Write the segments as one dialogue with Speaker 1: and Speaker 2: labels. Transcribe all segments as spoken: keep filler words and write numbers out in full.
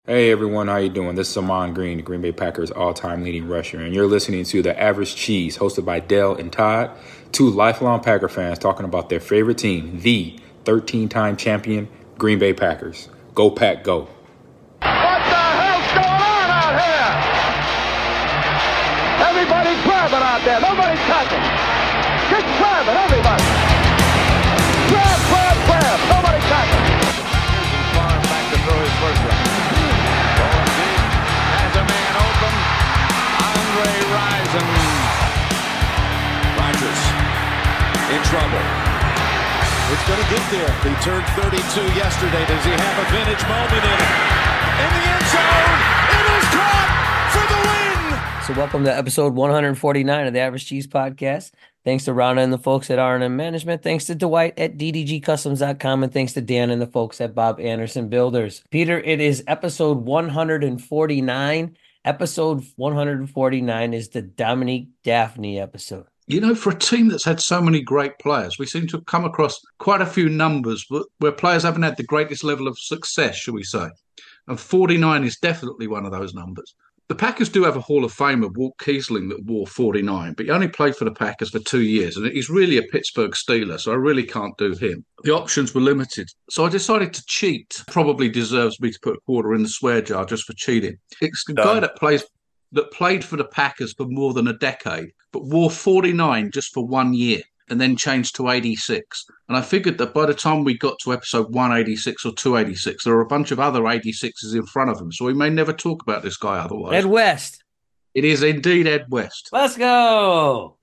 Speaker 1: Hey everyone, how you doing? This is Amon Green, the Green Bay Packers all-time leading rusher, and you're listening to The Average Cheese, hosted by Dell and Todd, two lifelong Packer fans talking about their favorite team, the thirteen-time champion Green Bay Packers. Go Pack, go.
Speaker 2: What the hell's going on out here? Everybody's grabbing out there. Nobody's touching. Just grabbing, everybody. Grab, grab, grab. Nobody touching. Here's Farm back to throw his first one. Going deep. Has a man open. Andre Rison.
Speaker 3: Rodgers in trouble. It's going to get there. He turned thirty-two yesterday. Does he have a vintage moment in it? In the end zone. It is caught for the win.
Speaker 4: So welcome to episode one forty-nine of the Average Cheese Podcast. Thanks to Rana and the folks at R and M Management. Thanks to Dwight at D D G Customs dot com. And thanks to Dan and the folks at Bob Anderson Builders. Peter, it is episode one forty-nine. Episode one forty-nine is the Dominique Daphne episode.
Speaker 5: You know, for a team that's had so many great players, we seem to have come across quite a few numbers where players haven't had the greatest level of success, shall we say. And forty-nine is definitely one of those numbers. The Packers do have a Hall of Famer, Walt Kiesling, that wore forty-nine, but he only played for the Packers for two years, and he's really a Pittsburgh Steeler, so I really can't do him. The options were limited, so I decided to cheat. Probably deserves me to put a quarter in the swear jar just for cheating. It's the guy that plays that played for the Packers for more than a decade, but wore forty-nine just for one year and then changed to eighty-six. And I figured that by the time we got to episode one eighty-six or two eighty-six, there are a bunch of other eighty-sixes in front of him, so we may never talk about this guy otherwise.
Speaker 4: Ed West.
Speaker 5: It is indeed Ed West.
Speaker 4: Let's go.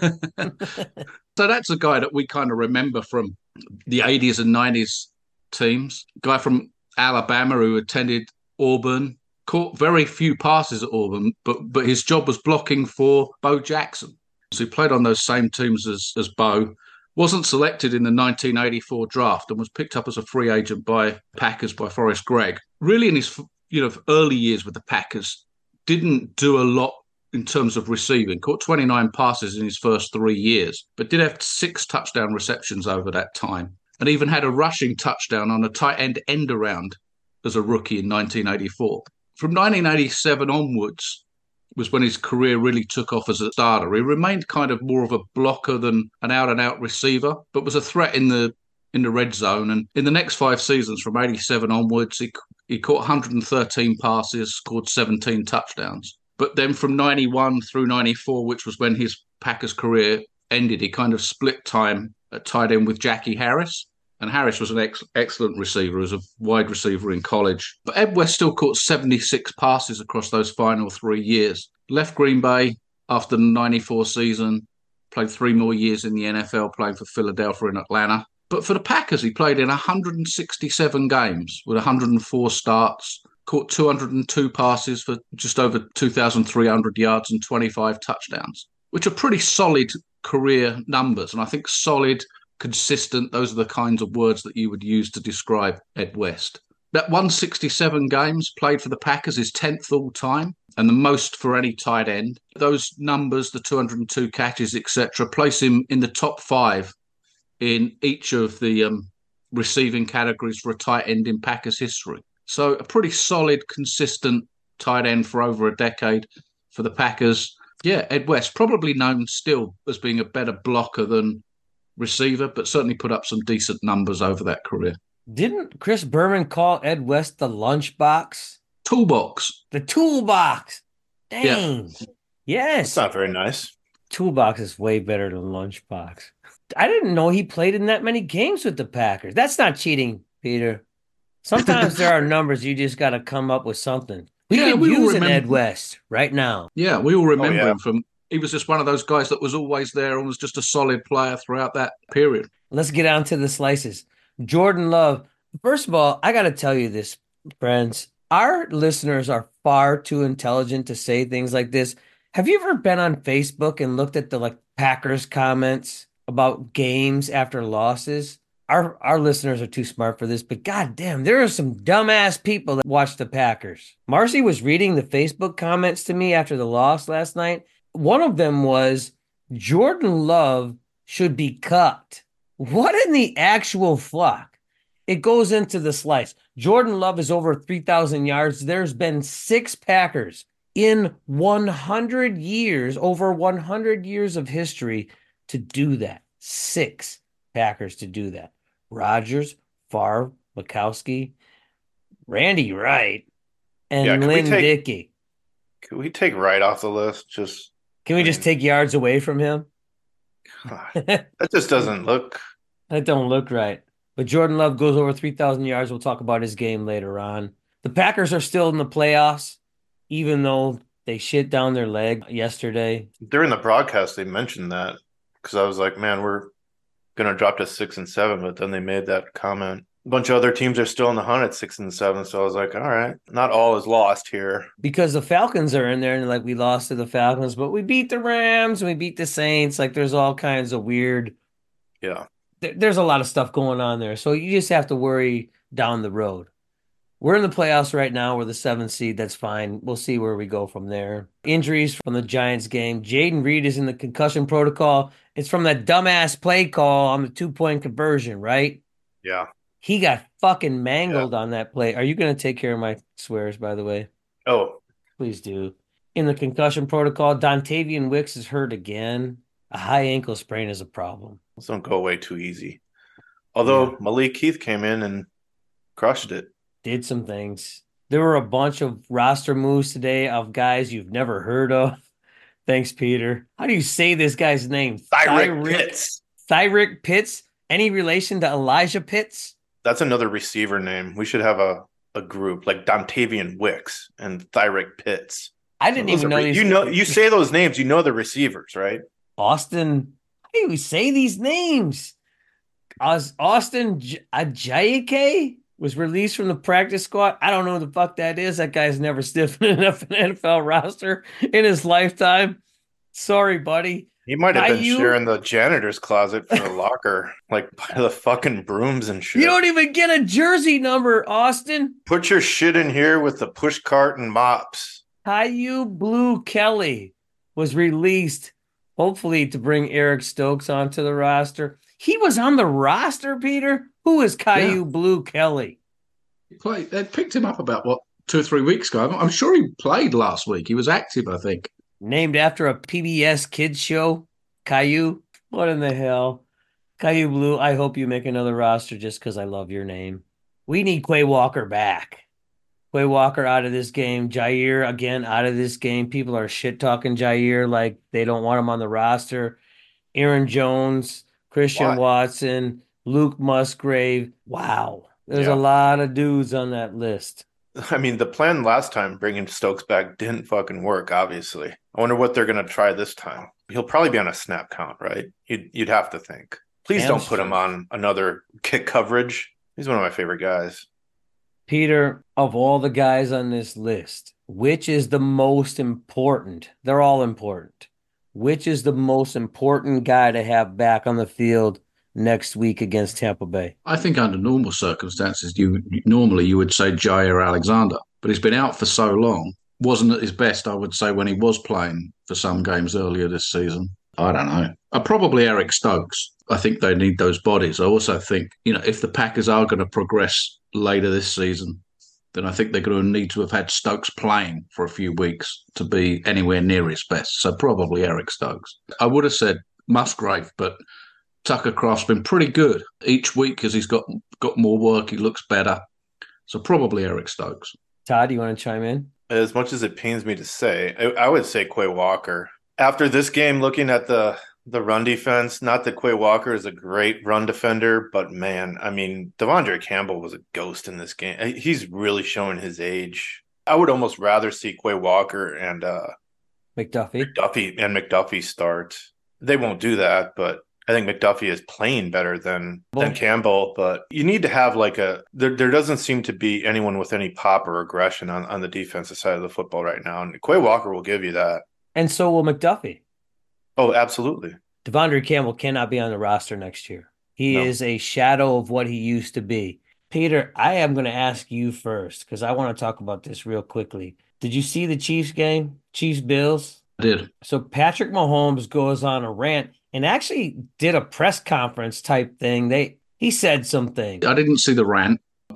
Speaker 5: So that's a guy that we kind of remember from the eighties and nineties teams. Guy from Alabama who attended Auburn. Caught very few passes at Auburn, but but his job was blocking for Bo Jackson. So he played on those same teams as, as Bo. Wasn't selected in the nineteen eighty-four draft and was picked up as a free agent by Packers by Forrest Gregg. Really in his you know early years with the Packers, didn't do a lot in terms of receiving. Caught twenty-nine passes in his first three years, but did have six touchdown receptions over that time. And even had a rushing touchdown on a tight end end around as a rookie in nineteen eighty-four. From nineteen eighty-seven onwards was when his career really took off as a starter. He remained kind of more of a blocker than an out-and-out receiver, but was a threat in the in the red zone. And in the next five seasons, from eighty-seven onwards, he, he caught one hundred thirteen passes, scored seventeen touchdowns. But then from ninety-one through ninety-four, which was when his Packers career ended, he kind of split time at tight end with Jackie Harris. And Harris was an ex- excellent receiver, as a wide receiver in college. But Ed West still caught seventy-six passes across those final three years. Left Green Bay after the ninety-four season, played three more years in the N F L, playing for Philadelphia and Atlanta. But for the Packers, he played in one hundred sixty-seven games with one hundred four starts, caught two hundred two passes for just over two thousand three hundred yards and twenty-five touchdowns, which are pretty solid career numbers. And I think solid, consistent, those are the kinds of words that you would use to describe Ed West. That one hundred sixty-seven games played for the Packers is tenth all time and the most for any tight end. Those numbers, the two hundred two catches, et cetera, place him in the top five in each of the um, receiving categories for a tight end in Packers history. So a pretty solid, consistent tight end for over a decade for the Packers. Yeah, Ed West, probably known still as being a better blocker than receiver, but certainly put up some decent numbers over that career.
Speaker 4: Didn't Chris Berman call Ed West the lunchbox?
Speaker 5: Toolbox.
Speaker 4: The toolbox. Dang.
Speaker 5: Yeah.
Speaker 4: Yes.
Speaker 6: It's not very nice.
Speaker 4: Toolbox is way better than lunchbox. I didn't know he played in that many games with the Packers. That's not cheating, Peter. Sometimes there are numbers you just got to come up with something. We
Speaker 5: yeah,
Speaker 4: could
Speaker 5: we
Speaker 4: use an
Speaker 5: remember-
Speaker 4: Ed West right now.
Speaker 5: Yeah, we all remember
Speaker 6: Oh, yeah.
Speaker 5: him from. He was just one of those guys that was always there and was just a solid player throughout that period.
Speaker 4: Let's get on to the slices. Jordan Love. First of all, I got to tell you this, friends. Our listeners are far too intelligent to say things like this. Have you ever been on Facebook and looked at the like Packers comments about games after losses? Our our listeners are too smart for this, but goddamn, there are some dumbass people that watch the Packers. Marcy was reading the Facebook comments to me after the loss last night. One of them was, Jordan Love should be cut. What in the actual fuck? It goes into the slice. Jordan Love is over three thousand yards. There's been six Packers in one hundred years, over one hundred years of history to do that. Six Packers to do that. Rodgers, Favre, Mikowski, Randy Wright, and
Speaker 6: Yeah, can we
Speaker 4: Lynn
Speaker 6: take-
Speaker 4: Dickey.
Speaker 6: Can we take Wright off the list? Just
Speaker 4: Can we
Speaker 6: I
Speaker 4: just
Speaker 6: mean-
Speaker 4: take yards away from him?
Speaker 6: God, that just doesn't look.
Speaker 4: That don't look right. But Jordan Love goes over three thousand yards. We'll talk about his game later on. The Packers are still in the playoffs, even though they shit down their leg yesterday.
Speaker 6: During the broadcast, they mentioned that because I was like, man, we're going to drop to six and seven. But then they made that comment. A bunch of other teams are still in the hunt at six and seven. So I was like, all right, not all is lost here.
Speaker 4: Because the Falcons are in there, and like, we lost to the Falcons, but we beat the Rams and we beat the Saints. Like, there's all kinds of weird.
Speaker 6: Yeah.
Speaker 4: there- There's a lot of stuff going on there. So you just have to worry down the road. We're in the playoffs right now. We're the seventh seed. That's fine. We'll see where we go from there. Injuries from the Giants game. Jaden Reed is in the concussion protocol. It's from that dumbass play call on the two-point conversion, right?
Speaker 6: Yeah.
Speaker 4: He got fucking mangled on that play. Are you going to take care of my swears, by the way?
Speaker 6: Oh,
Speaker 4: Please do. In the concussion protocol, Dontavian Wicks is hurt again. A high ankle sprain is a problem.
Speaker 6: those don't go away too easy. Although
Speaker 4: Yeah.
Speaker 6: Malik Keith came in and crushed it.
Speaker 4: Did some things. There were a bunch of roster moves today of guys you've never heard of. Thanks, Peter. How do you say this guy's name?
Speaker 6: Tyrick Pitts.
Speaker 4: Tyrick Pitts? Any relation to Elijah Pitts?
Speaker 6: That's another receiver name. We should have a, a group like Dontavian Wicks and Tyrick Pitts.
Speaker 4: I didn't
Speaker 6: Those
Speaker 4: even
Speaker 6: are
Speaker 4: know
Speaker 6: re-
Speaker 4: these.
Speaker 6: You know, you say those names, you know the receivers, right?
Speaker 4: Austin. How do you say these names? Aus- Austin J- Ajayike was released from the practice squad. I don't know who the fuck that is. That guy's never stiffened enough an N F L roster in his lifetime. Sorry, buddy.
Speaker 6: He might have been
Speaker 4: Caillou?
Speaker 6: sharing the janitor's closet for the locker, like by the fucking brooms and shit.
Speaker 4: You don't even get a jersey number, Austin.
Speaker 6: Put your shit in here with the push cart and mops.
Speaker 4: Caillou Blue Kelly was released, hopefully to bring Eric Stokes onto the roster. He was on the roster, Peter. Who is Caillou Blue Kelly?
Speaker 5: He played. They picked him up about what two or three weeks ago. I'm, I'm sure he played last week. He was active, I think.
Speaker 4: Named after a P B S kids show. Caillou. What in the hell? Caillou Blue, I hope you make another roster just because I love your name. We need Quay Walker back. Quay Walker out of this game. Jair, again, out of this game. People are shit-talking Jair like they don't want him on the roster. Aaron Jones, Christian
Speaker 6: Why?
Speaker 4: Watson, Luke Musgrave. Wow. There's
Speaker 6: Yeah.
Speaker 4: a lot of dudes on that list.
Speaker 6: I mean, the plan last time, bringing Stokes back, didn't fucking work, obviously. I wonder what they're going to try this time. He'll probably be on a snap count, right? You'd, you'd have to think. Please don't put him on another kick coverage. He's one of my favorite guys.
Speaker 4: Peter, of all the guys on this list, which is the most important? They're all important. Which is the most important guy to have back on the field next week against Tampa Bay?
Speaker 5: I think under normal circumstances, you normally you would say Jair Alexander, but he's been out for so long. Wasn't at his best, I would say, when he was playing for some games earlier this season. I don't know. Uh, probably Eric Stokes. I think they need those bodies. I also think, you know, if the Packers are going to progress later this season, then I think they're going to need to have had Stokes playing for a few weeks to be anywhere near his best. So probably Eric Stokes. I would have said Musgrave, but Tucker Kraft's been pretty good each week as he's got got more work. He looks better. So probably Eric Stokes.
Speaker 4: Todd, you want to chime in?
Speaker 6: As much as it pains me to say, I, I would say Quay Walker. After this game, looking at the the run defense, not that Quay Walker is a great run defender, but man, I mean, Devondre Campbell was a ghost in this game. He's really showing his age. I would almost rather see Quay Walker and uh,
Speaker 4: McDuffie.
Speaker 6: McDuffie and McDuffie start. They won't do that, but I think McDuffie is playing better than than Campbell. But you need to have like a there. There doesn't seem to be anyone with any pop or aggression on, on the defensive side of the football right now, and Quay Walker will give you that.
Speaker 4: And so will McDuffie.
Speaker 6: Oh, absolutely.
Speaker 4: Devondre Campbell cannot be on the roster next year. He
Speaker 6: No.
Speaker 4: is a shadow of what he used to be. Peter, I am going to ask you first because I want to talk about this real quickly. Did you see the Chiefs game? Chiefs Bills?
Speaker 5: I did.
Speaker 4: So Patrick Mahomes goes on a rant and actually did a press conference type thing. They he said some things.
Speaker 5: I didn't see the rant.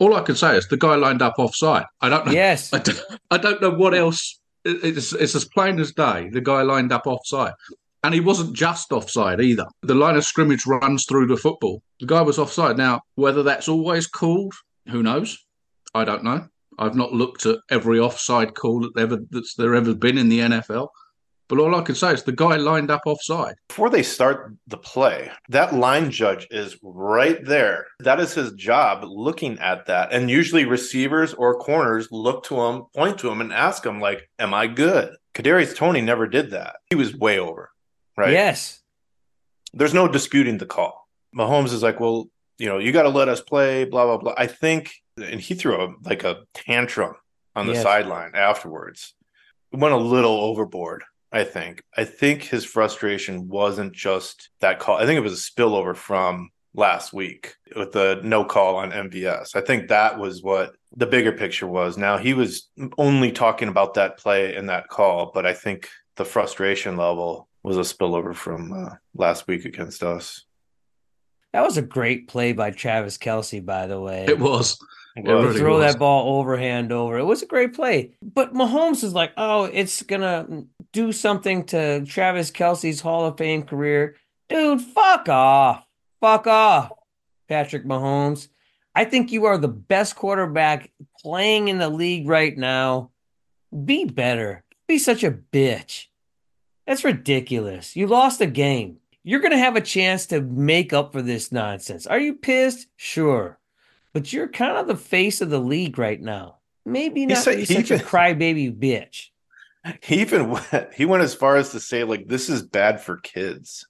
Speaker 5: All I can say is the guy lined up offside. I don't know.
Speaker 4: Yes.
Speaker 5: I don't, I don't know what else. It's, it's as plain as day. The guy lined up offside. And he wasn't just offside either. The line of scrimmage runs through the football. The guy was offside. Now, whether that's always called, who knows? I don't know. I've not looked at every offside call that ever, that's there ever been in the N F L. But all I can say is the guy lined up offside.
Speaker 6: Before they start the play, that line judge is right there. That is his job, looking at that. And usually receivers or corners look to him, point to him, and ask him, like, am I good? Kadarius Toney never did that. He was way over, right?
Speaker 4: Yes.
Speaker 6: There's no disputing the call. Mahomes is like, well, you know, you got to let us play, blah, blah, blah. I think, and he threw a, like a tantrum on the
Speaker 4: Yes.
Speaker 6: sideline afterwards. Went a little overboard. I think. I think his frustration wasn't just that call. I think it was a spillover from last week with the no call on M V S. I think that was what the bigger picture was. Now, he was only talking about that play and that call, but I think the frustration level was a spillover from uh, last week against us.
Speaker 4: That was a great play by Travis Kelce, by the way.
Speaker 5: It was.
Speaker 6: It
Speaker 5: It
Speaker 6: was.
Speaker 5: really
Speaker 4: Throw
Speaker 5: was.
Speaker 4: that ball overhand over. It was a great play. But Mahomes is like, oh, it's going to do something to Travis Kelce's Hall of Fame career. Dude, fuck off. Fuck off, Patrick Mahomes. I think you are the best quarterback playing in the league right now. Be better. Be such a bitch. That's ridiculous. You lost a game. You're going to have a chance to make up for this nonsense. Are you pissed? Sure. But you're kind of the face of the league right now. Maybe not
Speaker 6: said-
Speaker 4: be
Speaker 6: he
Speaker 4: such a
Speaker 6: even-
Speaker 4: crybaby bitch.
Speaker 6: He even went, he went as far as to say, like, this is bad for kids.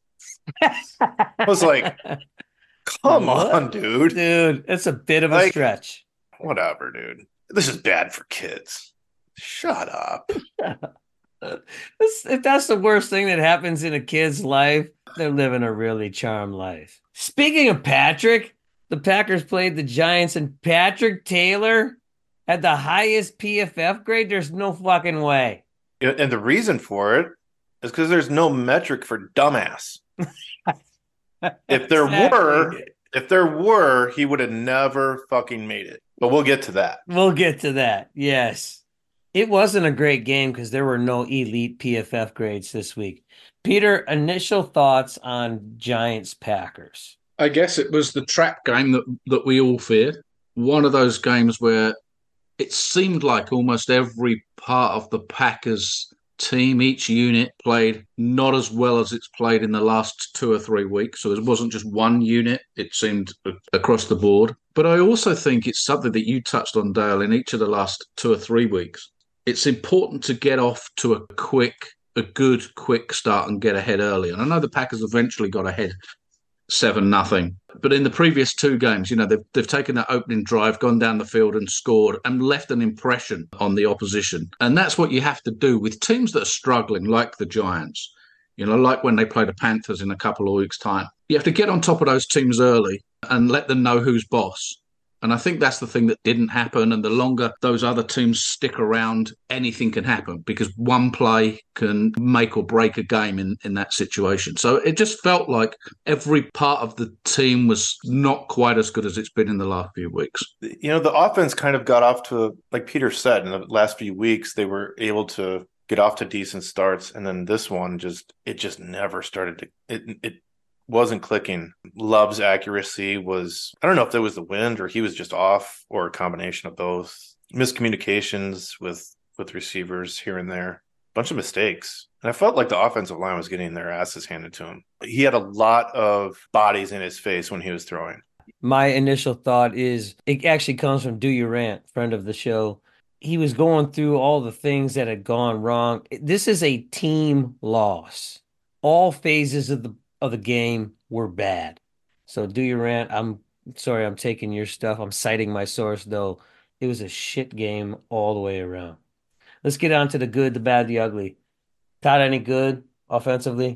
Speaker 6: I was like, come
Speaker 4: What?
Speaker 6: on, dude.
Speaker 4: Dude, it's a bit of a
Speaker 6: Like-
Speaker 4: stretch.
Speaker 6: Whatever, dude. This is bad for kids. Shut up.
Speaker 4: This- if that's the worst thing that happens in a kid's life, they're living a really charmed life. Speaking of Patrick, the Packers played the Giants, and Patrick Taylor had the highest P F F grade. There's no fucking way.
Speaker 6: And the reason for it is because there's no metric for dumbass. If there were,
Speaker 4: Exactly.
Speaker 6: if there were, he would have never fucking made it. But we'll get to that.
Speaker 4: We'll get to that. Yes. It wasn't a great game because there were no elite P F F grades this week. Peter, initial thoughts on Giants Packers.
Speaker 5: I guess it was the trap game that, that we all feared. One of those games where it seemed like almost every part of the Packers team, each unit, played not as well as it's played in the last two or three weeks. So it wasn't just one unit, it seemed across the board. But I also think it's something that you touched on, Dale, in each of the last two or three weeks. It's important to get off to a quick, a good, quick start and get ahead early. And I know the Packers eventually got ahead seven nothing. But in the previous two games, you know, they've, they've taken that opening drive, gone down the field and scored and left an impression on the opposition. And that's what you have to do with teams that are struggling, like the Giants, you know, like when they play the Panthers in a couple of weeks' time. You have to get on top of those teams early and let them know who's boss. And I think that's the thing that didn't happen. And the longer those other teams stick around, anything can happen because one play can make or break a game in, in that situation. So it just felt like every part of the team was not quite as good as it's been in the last few weeks.
Speaker 6: You know, the offense kind of got off to, like Peter said, in the last few weeks, they were able to get off to decent starts. And then this one just, it just never started to, it, it wasn't clicking. Love's accuracy was, I don't know if that was the wind or he was just off or a combination of both. Miscommunications with, with receivers here and there. Bunch of mistakes. And I felt like the offensive line was getting their asses handed to him. He had a lot of bodies in his face when he was throwing.
Speaker 4: My initial thought is it actually comes from Do You Rant, friend of the show. He was going through all the things that had gone wrong. This is a team loss. All phases of the of the game were bad. So Do You Rant, I'm sorry I'm taking your stuff. I'm citing my source, though. It was a shit game all the way around. Let's get on to the good, the bad, the ugly. Todd, any good offensively?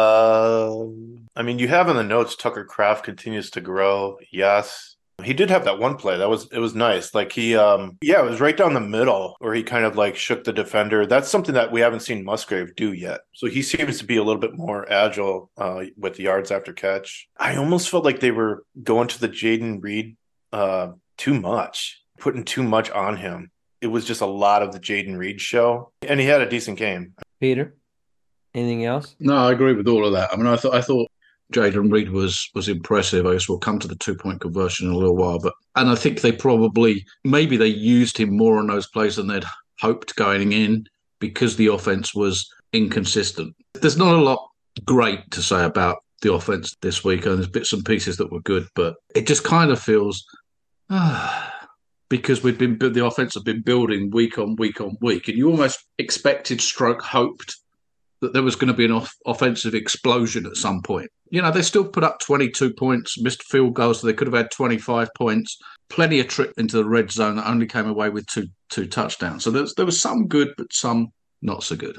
Speaker 6: Uh, I mean, you have in the notes Tucker Kraft continues to grow. Yes. He did have that one play. That was, it was nice. Like he, um, yeah, it was right down the middle where he kind of like shook the defender. That's something that we haven't seen Musgrave do yet. So he seems to be a little bit more agile uh, with yards after catch. I almost felt like they were going to the Jaden Reed uh, too much, putting too much on him. It was just a lot of the Jayden Reed show, and he had a decent game.
Speaker 4: Peter, anything else?
Speaker 5: No, I agree with all of that. I mean, I thought I thought Jayden Reed was was impressive. I guess we'll come to the two point conversion in a little while, but and I think they probably maybe they used him more on those plays than they'd hoped going in because the offense was inconsistent. There's not a lot great to say about the offense this week, and there's bits and pieces that were good, but it just kind of feels ah, because we've been the offense have been building week on week on week, and you almost expected, stroke hoped, that there was going to be an off- offensive explosion at some point. You know, they still put up twenty-two points, missed field goals, so they could have had twenty-five points. Plenty of trip into the red zone that only came away with two two touchdowns. So there's, there was some good, but some not so good.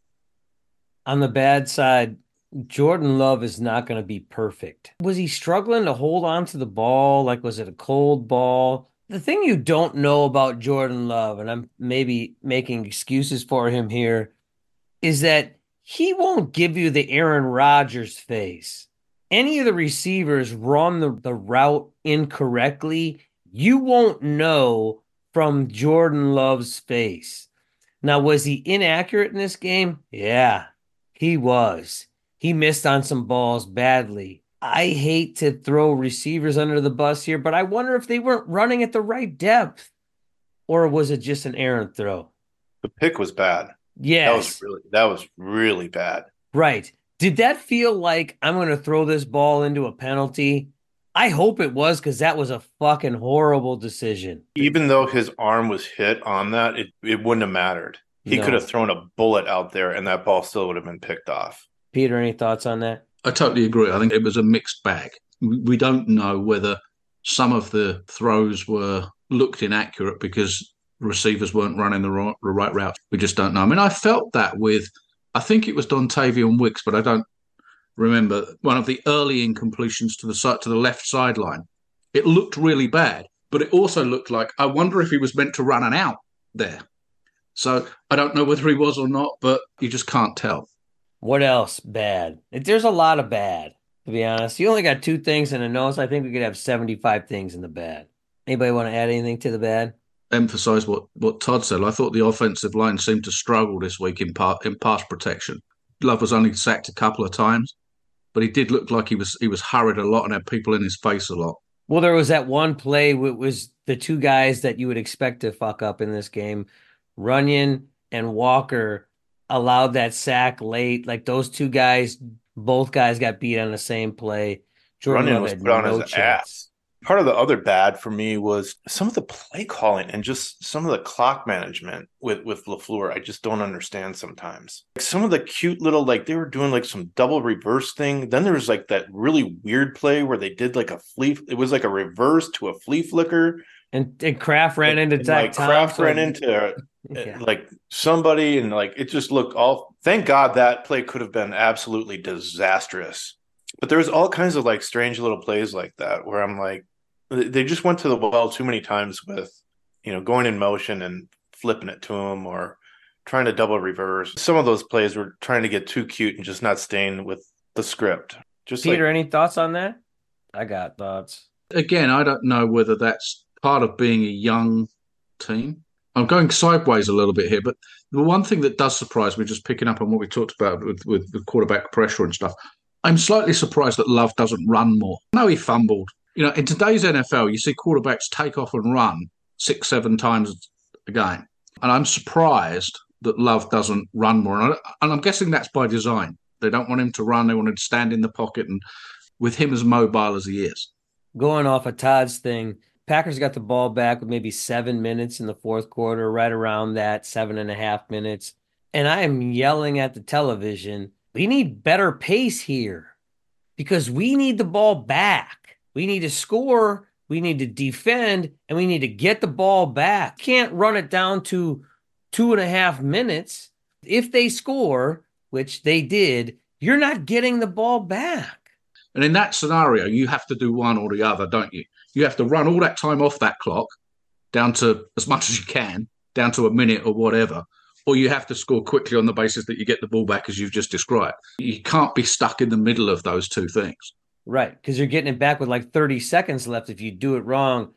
Speaker 4: On the bad side, Jordan Love is not going to be perfect. Was he struggling to hold on to the ball? Like, was it a cold ball? The thing you don't know about Jordan Love, and I'm maybe making excuses for him here, is that he won't give you the Aaron Rodgers face. Any of the receivers run the, the route incorrectly, you won't know from Jordan Love's face. Now, was he inaccurate in this game? Yeah, he was. He missed on some balls badly. I hate to throw receivers under the bus here, but I wonder if they weren't running at the right depth. Or was it just an errant throw?
Speaker 6: The pick was bad.
Speaker 4: Yes.
Speaker 6: That was really that was really bad.
Speaker 4: Right. Did that feel like I'm going to throw this ball into a penalty? I hope it was, because that was a fucking horrible decision.
Speaker 6: Even though his arm was hit on that, it, it wouldn't have mattered. He
Speaker 4: No.
Speaker 6: could have thrown a bullet out there and that ball still would have been picked off.
Speaker 4: Peter, any thoughts on that?
Speaker 5: I totally agree. I think it was a mixed bag. We we don't know whether some of the throws were looked inaccurate because receivers weren't running the right, the right route. We just don't know. I mean, I felt that with, I think it was Dontavian Wicks, but I don't remember, one of the early incompletions to the side, to the left sideline. It looked really bad, but it also looked like, I wonder if he was meant to run an out there. So I don't know whether he was or not, but you just can't tell.
Speaker 4: What else bad? There's a lot of bad, to be honest. You only got two things in the nose. I think we could have seventy-five things in the bad. Anybody want to add anything to the bad?
Speaker 5: Emphasize what, what Todd said. I thought the offensive line seemed to struggle this week in part in pass protection. Love was only sacked a couple of times, but he did look like he was he was hurried a lot and had people in his face a lot.
Speaker 4: Well, there was that one play. It was the two guys that you would expect to fuck up in this game, Runyon and Walker, allowed that sack late. Like, those two guys, both guys got beat on the same play. Jordan
Speaker 6: Runyon
Speaker 4: Love
Speaker 6: was
Speaker 4: had
Speaker 6: put on
Speaker 4: no
Speaker 6: his
Speaker 4: chance.
Speaker 6: ass. Part of the other bad for me was some of the play calling and just some of the clock management with, with LaFleur. I just don't understand sometimes. Like, some of the cute little, like, they were doing like some double reverse thing. Then there was like that really weird play where they did like a flea. It was like a reverse to a flea flicker.
Speaker 4: And, and Kraft ran into
Speaker 6: and,
Speaker 4: Zach
Speaker 6: like Kraft
Speaker 4: Thompson.
Speaker 6: ran into
Speaker 4: Yeah.
Speaker 6: like somebody, and like it just looked all. Thank God that play could have been absolutely disastrous. But there was all kinds of like strange little plays like that where I'm like, they just went to the well too many times with, you know, going in motion and flipping it to him or trying to double reverse. Some of those plays were trying to get too cute and just not staying with the script. Just
Speaker 4: Peter,
Speaker 6: like,
Speaker 4: any thoughts on that? I got thoughts.
Speaker 5: Again, I don't know whether that's part of being a young team. I'm going sideways a little bit here, but the one thing that does surprise me, just picking up on what we talked about with, with the quarterback pressure and stuff, I'm slightly surprised that Love doesn't run more. I know he fumbled. You know, in today's N F L, you see quarterbacks take off and run six, seven times a game. And I'm surprised that Love doesn't run more. And, I, and I'm guessing that's by design. They don't want him to run. They want him to stand in the pocket, and with him as mobile as he is.
Speaker 4: Going off of Todd's thing, Packers got the ball back with maybe seven minutes in the fourth quarter, right around that, seven and a half minutes. And I am yelling at the television, we need better pace here because we need the ball back. We need to score, we need to defend, and we need to get the ball back. Can't run it down to two and a half minutes. If they score, which they did, you're not getting the ball back.
Speaker 5: And in that scenario, you have to do one or the other, don't you? You have to run all that time off that clock down to as much as you can, down to a minute or whatever, or you have to score quickly on the basis that you get the ball back as you've just described. You can't be stuck in the middle of those two things.
Speaker 4: Right, because you're getting it back with like thirty seconds left if you do it wrong.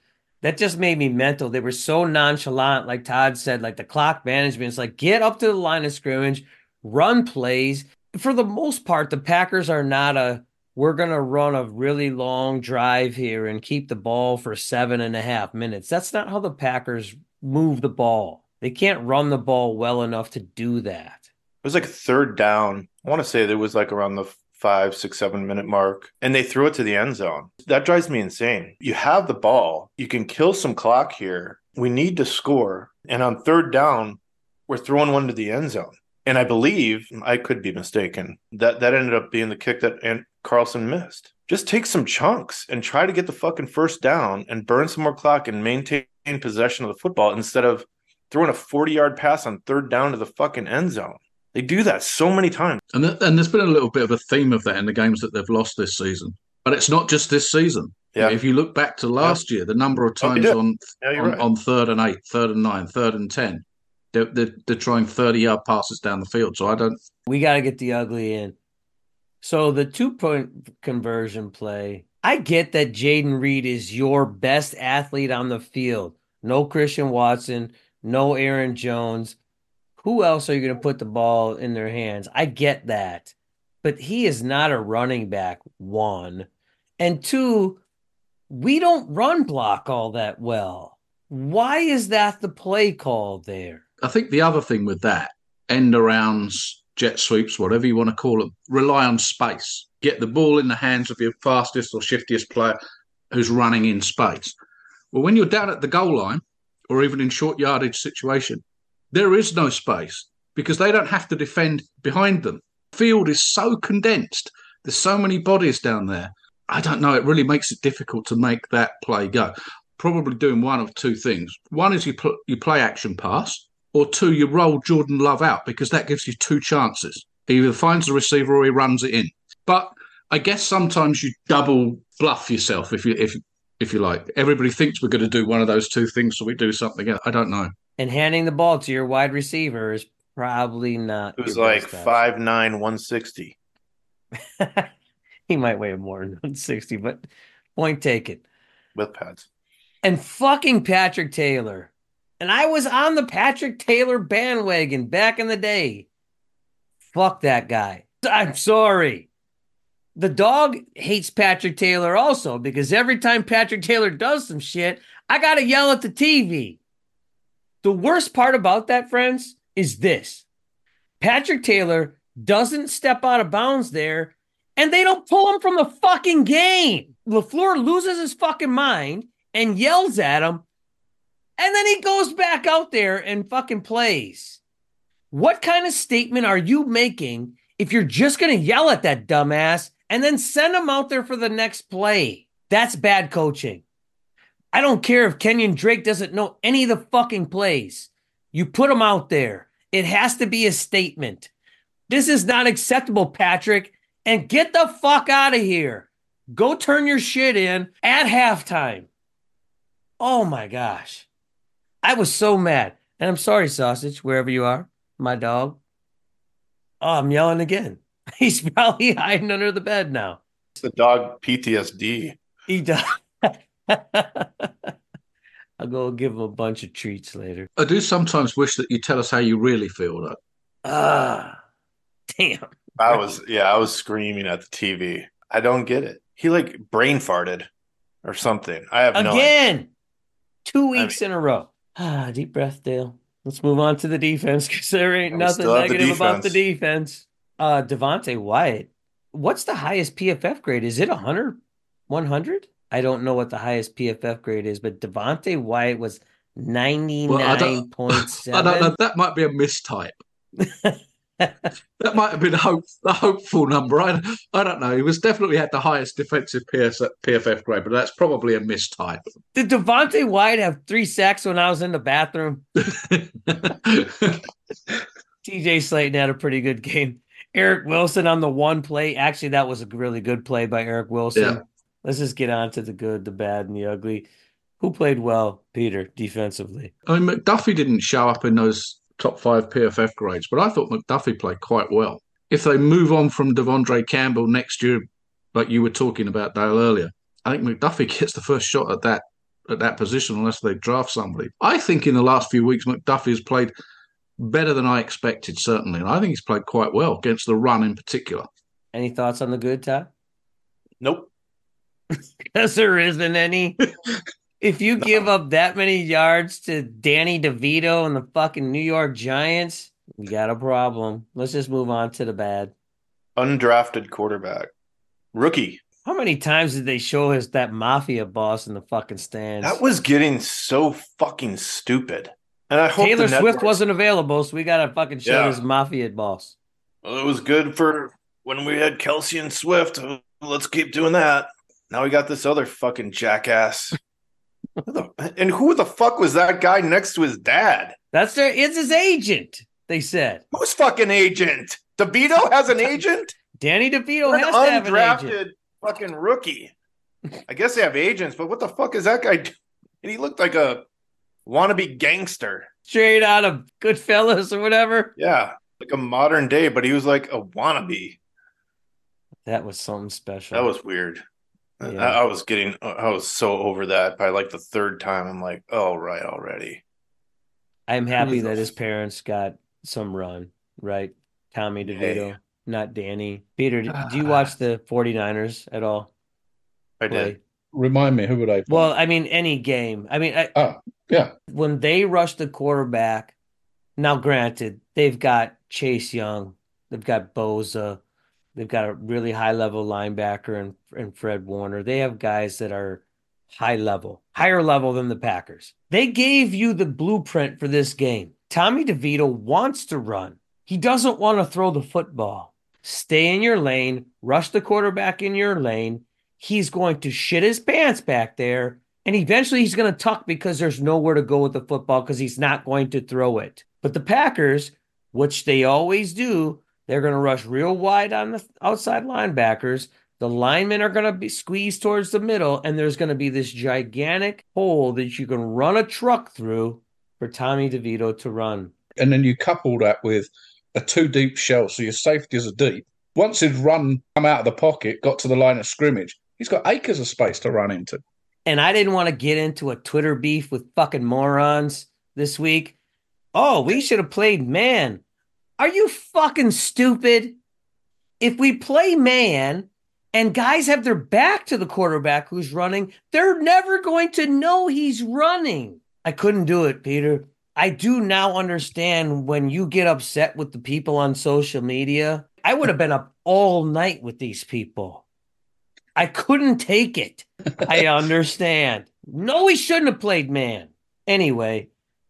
Speaker 4: That just made me mental. They were so nonchalant, like Todd said, like the clock management. It's like, get up to the line of scrimmage, run plays. For the most part, the Packers are not a, we're going to run a really long drive here and keep the ball for seven and a half minutes. That's not how the Packers move the ball. They can't run the ball well enough to do that.
Speaker 6: It was like a third down. I want to say that it was like around the five, six, seven minute mark, and they threw it to the end zone. That drives me insane. You have the ball. You can kill some clock here. We need to score. And on third down, we're throwing one to the end zone. And I believe, I could be mistaken, that that ended up being the kick that Carlson missed. Just take some chunks and try to get the fucking first down and burn some more clock and maintain possession of the football instead of throwing a forty-yard pass on third down to the fucking end zone. They do that so many times.
Speaker 5: And, th- and there's been a little bit of a theme of that in the games that they've lost this season. But it's not just this season.
Speaker 6: Yeah.
Speaker 5: If you look back to last yeah. year, the number of times
Speaker 6: oh,
Speaker 5: on,
Speaker 6: yeah,
Speaker 5: on,
Speaker 6: right.
Speaker 5: on third and eight, third and nine, third and ten, they're, they're, they're trying thirty-yard passes down the field. So I don't...
Speaker 4: We got to get the ugly in. So the two-point conversion play, I get that Jayden Reed is your best athlete on the field. No Christian Watson, no Aaron Jones. Who else are you going to put the ball in their hands? I get that. But he is not a running back, one. And two, we don't run block all that well. Why is that the play call there?
Speaker 5: I think the other thing with that, end arounds, jet sweeps, whatever you want to call them, rely on space. Get the ball in the hands of your fastest or shiftiest player who's running in space. Well, when you're down at the goal line or even in short yardage situation, there is no space because they don't have to defend behind them. The field is so condensed. There's so many bodies down there. I don't know. It really makes it difficult to make that play go. Probably doing one of two things. One is you, pl- you play action pass, or two, you roll Jordan Love out because that gives you two chances. He either finds the receiver or he runs it in. But I guess sometimes you double bluff yourself if you if if you like. Everybody thinks we're going to do one of those two things, so we do something else. I don't know.
Speaker 4: And handing the ball to your wide receiver is probably not.
Speaker 6: It was like five nine, one sixty.
Speaker 4: He might weigh more than one sixty, but point taken.
Speaker 6: With pads.
Speaker 4: And fucking Patrick Taylor. And I was on the Patrick Taylor bandwagon back in the day. Fuck that guy. I'm sorry. The dog hates Patrick Taylor also because every time Patrick Taylor does some shit, I got to yell at the T V. The worst part about that, friends, is this. Patrick Taylor doesn't step out of bounds there, and they don't pull him from the fucking game. LaFleur loses his fucking mind and yells at him, and then he goes back out there and fucking plays. What kind of statement are you making if you're just going to yell at that dumbass and then send him out there for the next play? That's bad coaching. I don't care if Kenyon Drake doesn't know any of the fucking plays. You put him out there. It has to be a statement. This is not acceptable, Patrick. And get the fuck out of here. Go turn your shit in at halftime. Oh my gosh. I was so mad. And I'm sorry, Sausage, wherever you are, my dog. Oh, I'm yelling again. He's probably hiding under the bed now.
Speaker 6: It's the dog P T S D.
Speaker 4: He does. I'll go give him a bunch of treats later.
Speaker 5: I do sometimes wish that you tell us how you really feel, though.
Speaker 4: Ah, damn.
Speaker 6: I was, yeah, I was screaming at the T V. I don't get it. He like brain farted or something. I have no idea.
Speaker 4: Again, two weeks
Speaker 6: I mean,
Speaker 4: in a row. Ah, deep breath, Dale. Let's move on to the defense because there ain't
Speaker 6: We
Speaker 4: nothing
Speaker 6: still have the
Speaker 4: negative about the
Speaker 6: defense.
Speaker 4: defense. Uh, Devontae Wyatt. What's the highest P F F grade? Is it one hundred? one hundred? I don't know what the highest P F F grade is, but Devontae Wyatt was ninety-nine point seven.
Speaker 5: Well, I don't, I don't know. That might be a mistype. That might have been a hope, a hopeful number. I, I don't know. He was definitely had the highest defensive P S, P F F grade, but that's probably a mistype.
Speaker 4: Did Devontae Wyatt have three sacks when I was in the bathroom? T J Slayton had a pretty good game. Eric Wilson on the one play. Actually, that was a really good play by Eric Wilson.
Speaker 5: Yeah.
Speaker 4: Let's just get on to the good, the bad, and the ugly. Who played well, Peter, defensively?
Speaker 5: I mean, McDuffie didn't show up in those top five P F F grades, but I thought McDuffie played quite well. If they move on from Devondre Campbell next year, like you were talking about, Dale, earlier, I think McDuffie gets the first shot at that at that position unless they draft somebody. I think in the last few weeks, McDuffie has played better than I expected, certainly. And I think he's played quite well against the run in particular.
Speaker 4: Any thoughts on the good, Todd?
Speaker 6: Nope.
Speaker 4: Because there isn't any. If you no. give up that many yards to Danny DeVito and the fucking New York Giants, we got a problem. Let's just move on to the bad.
Speaker 6: Undrafted quarterback. Rookie.
Speaker 4: How many times did they show us that mafia boss in the fucking stands?
Speaker 6: That was getting so fucking stupid. And I hope
Speaker 4: Taylor
Speaker 6: the network...
Speaker 4: Swift wasn't available, so we got to fucking show yeah. this mafia boss.
Speaker 6: Well, it was good for when we had Kelsey and Swift. Let's keep doing that. Now we got this other fucking jackass. And who the fuck was that guy next to his dad?
Speaker 4: That's their, it's his agent, they said.
Speaker 6: Who's fucking agent? DeVito has an agent?
Speaker 4: Danny DeVito has to have an agent.
Speaker 6: Fucking rookie. I guess they have agents, but what the fuck is that guy doing? And he looked like a wannabe gangster.
Speaker 4: Straight out of Goodfellas or whatever.
Speaker 6: Yeah, like a modern day, but he was like a wannabe.
Speaker 4: That was something special.
Speaker 6: That was weird. Yeah. I, I was getting, I was so over that by like the third time. I'm like, oh, right, already.
Speaker 4: I'm happy that his parents got some run, right? Tommy DeVito. Hey. Not Danny. Peter, do you watch the 49ers at all?
Speaker 6: I did.
Speaker 4: Play?
Speaker 7: Remind me, who would I play?
Speaker 4: Well, I mean, any game. I mean, I,
Speaker 7: oh, yeah.
Speaker 4: When they rush the quarterback, now granted, they've got Chase Young, they've got Boza, they've got a really high-level linebacker and, and Fred Warner. They have guys that are high level, higher level than the Packers. They gave you the blueprint for this game. Tommy DeVito wants to run. He doesn't want to throw the football. Stay in your lane, rush the quarterback in your lane. He's going to shit his pants back there, and eventually he's going to tuck because there's nowhere to go with the football because he's not going to throw it. But the Packers, which they always do, they're going to rush real wide on the outside linebackers. The linemen are going to be squeezed towards the middle, and there's going to be this gigantic hole that you can run a truck through for Tommy DeVito to run.
Speaker 7: And then you couple that with a two-deep shell, so your safeties are deep. Once he'd run, come out of the pocket, got to the line of scrimmage, he's got acres of space to run into.
Speaker 4: And I didn't want to get into a Twitter beef with fucking morons this week. Oh, we should have played man. Are you fucking stupid? If we play man and guys have their back to the quarterback who's running, they're never going to know he's running. I couldn't do it, Peter. I do now understand when you get upset with the people on social media. I would have been up all night with these people. I couldn't take it. I understand. No, he shouldn't have played man. Anyway,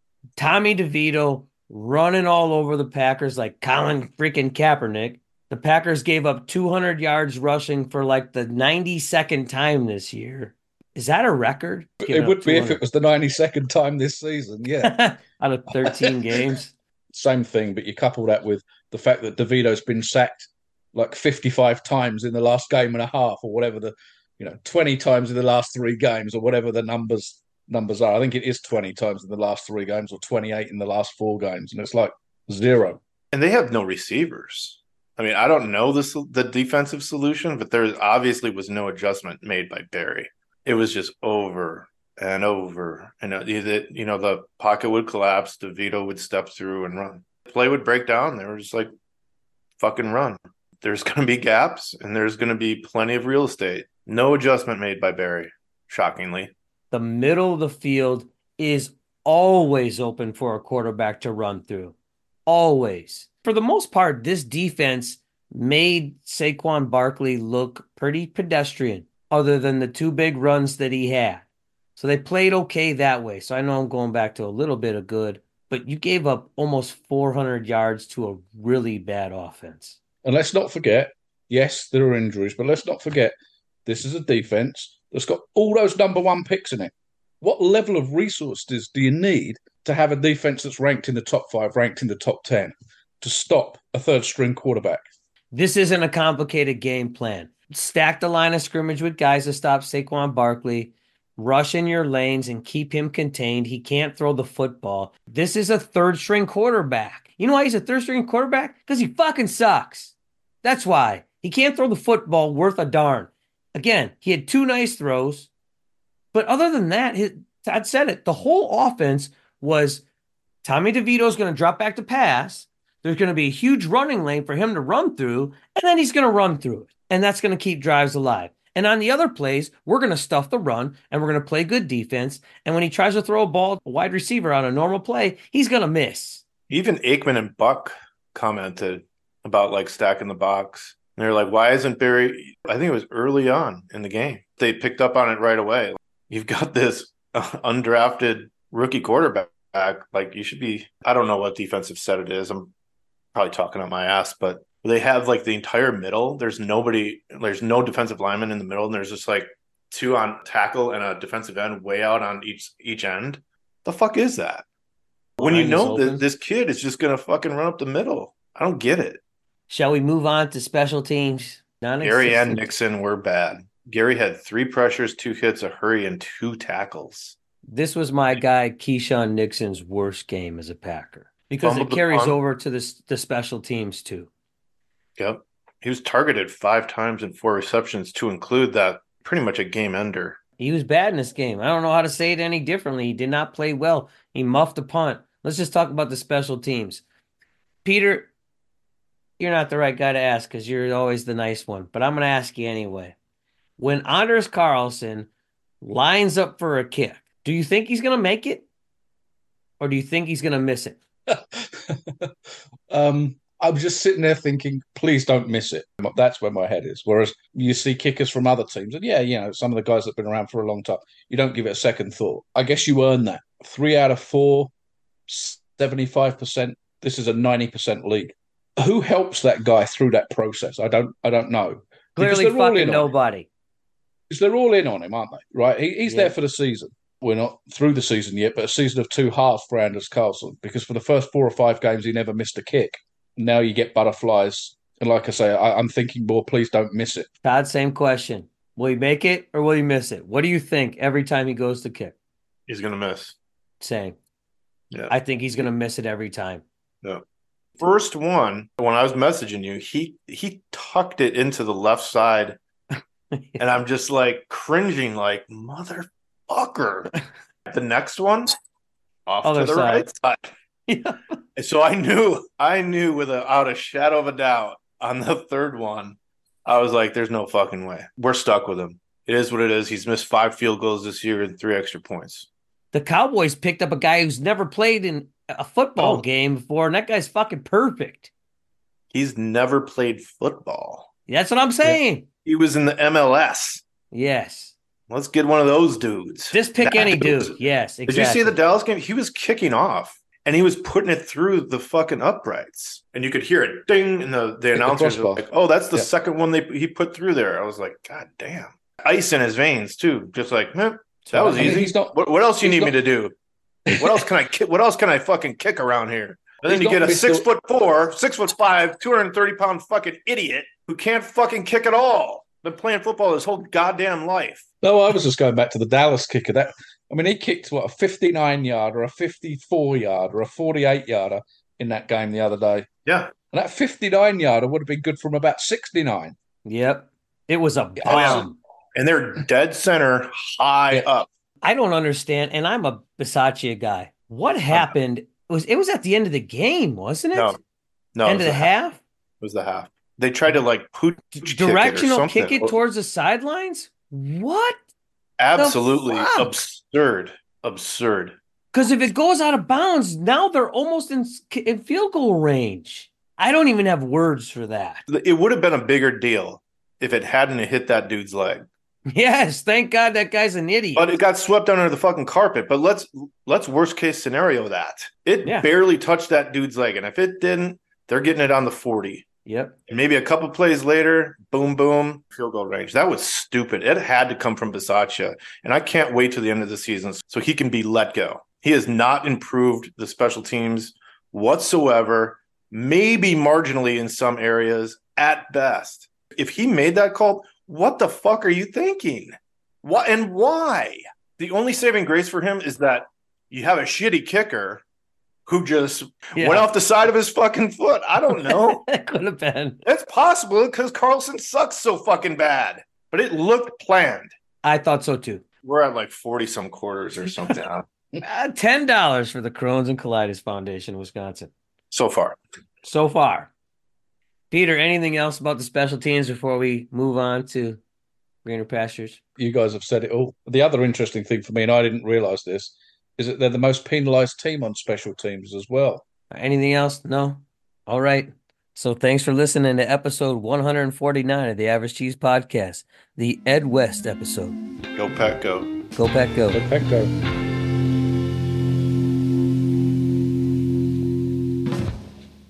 Speaker 4: Tommy DeVito running all over the Packers like Colin freaking Kaepernick. The Packers gave up two hundred yards rushing for like the ninety-second time this year. Is that a record?
Speaker 7: It would be if it was the ninety-second time this season, yeah.
Speaker 4: Out of thirteen games.
Speaker 7: Same thing, but you couple that with the fact that DeVito's been sacked like fifty-five times in the last game and a half or whatever the, you know, twenty times in the last three games or whatever the numbers numbers are. I think it is twenty times in the last three games or twenty-eight in the last four games. And it's like zero.
Speaker 6: And they have no receivers. I mean, I don't know this, the defensive solution, but there obviously was no adjustment made by Barry. It was just over and over. And, you know, the pocket would collapse. DeVito would step through and run. Play would break down. They were just like, fucking run. There's going to be gaps, and there's going to be plenty of real estate. No adjustment made by Barry, shockingly.
Speaker 4: The middle of the field is always open for a quarterback to run through. Always. For the most part, this defense made Saquon Barkley look pretty pedestrian, other than the two big runs that he had. So they played okay that way. So I know I'm going back to a little bit of good, but you gave up almost four hundred yards to a really bad offense.
Speaker 7: And let's not forget, yes, there are injuries, but let's not forget, this is a defense that's got all those number one picks in it. What level of resources do you need to have a defense that's ranked in the top five, ranked in the top ten, to stop a third string quarterback?
Speaker 4: This isn't a complicated game plan. Stack the line of scrimmage with guys to stop Saquon Barkley, rush in your lanes and keep him contained. He can't throw the football. This is a third string quarterback. You know why he's a third string quarterback? Because he fucking sucks. That's why. He can't throw the football worth a darn. Again, he had two nice throws. But other than that, his, Todd said it. The whole offense was Tommy DeVito's going to drop back to pass. There's going to be a huge running lane for him to run through, and then he's going to run through it. And that's going to keep drives alive. And on the other plays, we're going to stuff the run, and we're going to play good defense. And when he tries to throw a ball, a wide receiver on a normal play, he's going to miss.
Speaker 6: Even Aikman and Buck commented about like stacking the box. And they're like, why isn't Barry? I think it was early on in the game. They picked up on it right away. You've got this undrafted rookie quarterback. Like, you should be, I don't know what defensive set it is. I'm probably talking on my ass, but they have like the entire middle. There's nobody, there's no defensive lineman in the middle. And there's just like two on tackle and a defensive end way out on each each end. The fuck is that? When you know that this kid is just going to fucking run up the middle. I don't get it.
Speaker 4: Shall we move on to special teams?
Speaker 6: Gary and Nixon were bad. Gary had three pressures, two hits, a hurry, and two tackles.
Speaker 4: This was my guy, Keyshawn Nixon's worst game as a Packer because
Speaker 6: Fumbled
Speaker 4: it carries
Speaker 6: the
Speaker 4: over to the, the special teams too.
Speaker 6: Yep. He was targeted five times in four receptions to include that pretty much a game ender.
Speaker 4: He was bad in this game. I don't know how to say it any differently. He did not play well. He muffed a punt. Let's just talk about the special teams. Peter, you're not the right guy to ask because you're always the nice one, but I'm going to ask you anyway. When Anders Carlson lines up for a kick, do you think he's going to make it? Or do you think he's going to miss it?
Speaker 7: um, I'm just sitting there thinking, please don't miss it. That's where my head is. Whereas you see kickers from other teams, and yeah, you know, some of the guys that have been around for a long time, you don't give it a second thought. I guess you earn that. Three out of four, seventy-five percent. This is a ninety percent league. Who helps that guy through that process? I don't I don't know.
Speaker 4: Clearly fucking nobody.
Speaker 7: Because they're all in on him, aren't they? Right? He, he's yeah. there for the season. We're not through the season yet, but a season of two halves for Anders Carlson, because for the first four or five games, he never missed a kick. Now you get butterflies. And like I say, I, I'm thinking more, please don't miss it.
Speaker 4: Todd, same question. Will he make it or will he miss it? What do you think every time he goes to kick?
Speaker 6: He's going to miss.
Speaker 4: Same.
Speaker 6: Yeah.
Speaker 4: I think he's going to miss it every time.
Speaker 6: Yeah. First one, when I was messaging you, he he tucked it into the left side. yeah. And I'm just like cringing, like, motherfucker. The next one, off Other to the side. right side. Yeah. So I knew, I knew without a shadow of a doubt on the third one, I was like, there's no fucking way. We're stuck with him. It is what it is. He's missed five field goals this year and three extra points.
Speaker 4: The Cowboys picked up a guy who's never played in a football oh. game before, and that guy's fucking perfect.
Speaker 6: He's never played football.
Speaker 4: That's what I'm saying.
Speaker 6: He was in the M L S.
Speaker 4: Yes.
Speaker 6: Let's get one of those dudes.
Speaker 4: Just pick that any dude. dude. Yes, exactly.
Speaker 6: Did you see the Dallas game? He was kicking off, and he was putting it through the fucking uprights. And you could hear it ding, and the, the announcers were like, oh, that's the yeah. second one they he put through there. I was like, God damn. Ice in his veins, too. Just like, man, that was I mean, easy. He's not, what, what else do you need not, me to do? What else can I ki- What else can I fucking kick around here? And then you get a six still... foot four, six foot five, two hundred thirty pound fucking idiot who can't fucking kick at all. Been playing football his whole goddamn life.
Speaker 7: No, I was just going back to the Dallas kicker. That I mean, he kicked what a fifty-nine yarder, a fifty-four yarder, a forty-eight yarder in that game the other day.
Speaker 6: Yeah,
Speaker 7: and that fifty-nine yarder would have been good from about sixty-nine.
Speaker 4: Yep, it was a bomb.
Speaker 6: Oh, yeah. And they're dead center, high yeah. up.
Speaker 4: I don't understand, and I'm a Bisaccia guy. What happened? It was it was at the end of the game, wasn't it?
Speaker 6: No, no,
Speaker 4: end of the half? half.
Speaker 6: It was the half. They tried to like pooch
Speaker 4: directional
Speaker 6: kick it,
Speaker 4: kick it towards the sidelines. What?
Speaker 6: Absolutely absurd, absurd.
Speaker 4: Because if it goes out of bounds, now they're almost in, in field goal range. I don't even have words for that.
Speaker 6: It would have been a bigger deal if it hadn't hit that dude's leg.
Speaker 4: Yes, thank God that guy's an idiot.
Speaker 6: But it got swept under the fucking carpet. But let's let's worst case scenario that. It yeah. barely touched that dude's leg. And if it didn't, they're getting it on the forty.
Speaker 4: Yep.
Speaker 6: And maybe a couple plays later, boom, boom, field goal range. That was stupid. It had to come from Bisaccia. And I can't wait till the end of the season so he can be let go. He has not improved the special teams whatsoever, maybe marginally in some areas at best. If he made that call, what the fuck are you thinking? What and why? The only saving grace for him is that you have a shitty kicker who just yeah. went off the side of his fucking foot. I don't know.
Speaker 4: It could have been.
Speaker 6: It's possible because Carlson sucks so fucking bad. But it looked planned.
Speaker 4: I thought so too.
Speaker 6: We're at like forty some quarters or something huh?
Speaker 4: Uh, ten dollars for the Crohn's and Colitis Foundation, Wisconsin.
Speaker 6: So far.
Speaker 4: So far. Peter, anything else about the special teams before we move on to greener pastures?
Speaker 7: You guys have said it all. The other interesting thing for me, and I didn't realize this, is that they're the most penalized team on special teams as well.
Speaker 4: Anything else? No? All right. So thanks for listening to episode one forty-nine of the Average Cheese Podcast, the Ed West episode.
Speaker 6: Go Pack Go.
Speaker 4: Go Pack Go.
Speaker 7: Go Pack Go.